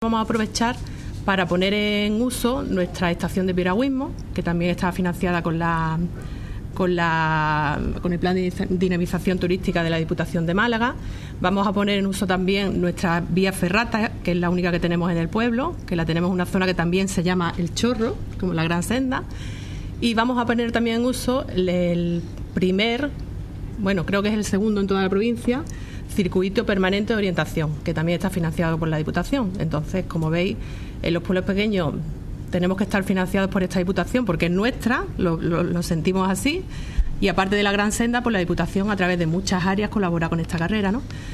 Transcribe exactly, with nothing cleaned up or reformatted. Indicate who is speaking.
Speaker 1: Vamos a aprovechar para poner en uso nuestra estación de piragüismo, que también está financiada con la con la con el plan de dinamización turística de la Diputación de Málaga. Vamos a poner en uso también nuestra vía ferrata, que es la única que tenemos en el pueblo, que la tenemos en una zona que también se llama El Chorro, como la Gran Senda. Y vamos a poner también en uso el primer, bueno, creo que es el segundo en toda la provincia, circuito permanente de orientación, que también está financiado por la Diputación. Entonces, como veis, en los pueblos pequeños tenemos que estar financiados por esta Diputación porque es nuestra, lo, lo, lo sentimos así, y aparte de la Gran Senda, pues la Diputación a través de muchas áreas colabora con esta carrera, ¿no?